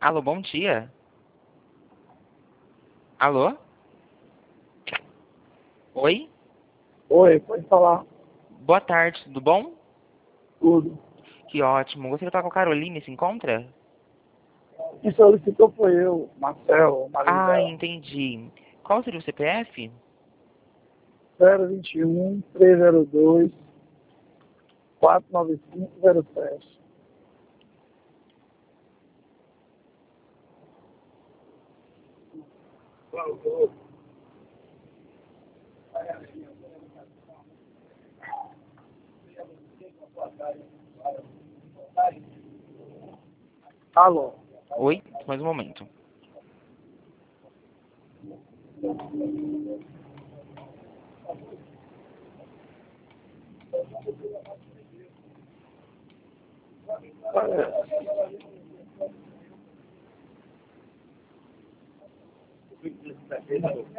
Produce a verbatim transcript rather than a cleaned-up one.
Alô, bom dia. Alô? Oi? Oi, pode falar Boa tarde, tudo bom? tudo. Que ótimo. Gostaria de falar com a Caroline, se encontra? Quem solicitou foi eu, Marcel, o marido Ah, dela. entendi. Qual seria o C P F? zero vinte e um, trezentos e dois, quatrocentos e noventa e cinco zero sete. Alô? Oi? Mais um momento. É.